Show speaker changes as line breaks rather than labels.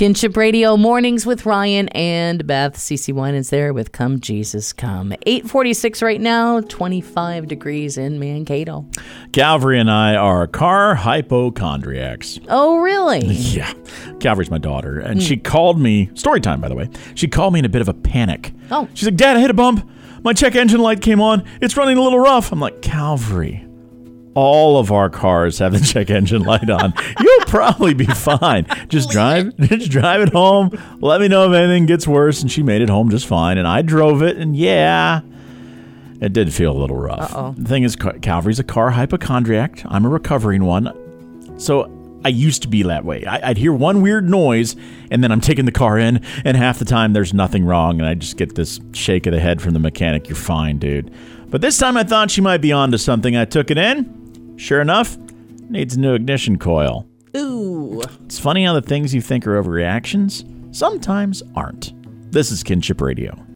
Kinship Radio Mornings with Ryan and Beth. CeCe Winans there with Come Jesus Come. 8:46 right now, 25 degrees in Mankato.
Calvary and I are car hypochondriacs.
Oh, really?
Yeah. Calvary's my daughter, and she called me, story time, by the way. She called me in a bit of a panic.
Oh.
She's like, Dad, I hit a bump. My check engine light came on. It's running a little rough. I'm like, Calvary, all of our cars have the check engine light on. You'll probably be fine. Just drive it home. Let me know if anything gets worse. And she made it home just fine. And I drove it, and yeah, it did feel a little rough.
Uh-oh.
The thing is, Calvary's a car hypochondriac. I'm a recovering one. So I used to be that way. I'd hear one weird noise, and then I'm taking the car in, and half the time there's nothing wrong, and I just get this shake of the head from the mechanic. You're fine, dude. But this time I thought she might be onto something. I took it in. Sure enough, needs a new ignition coil.
Ooh.
It's funny how the things you think are overreactions sometimes aren't. This is Kinship Radio.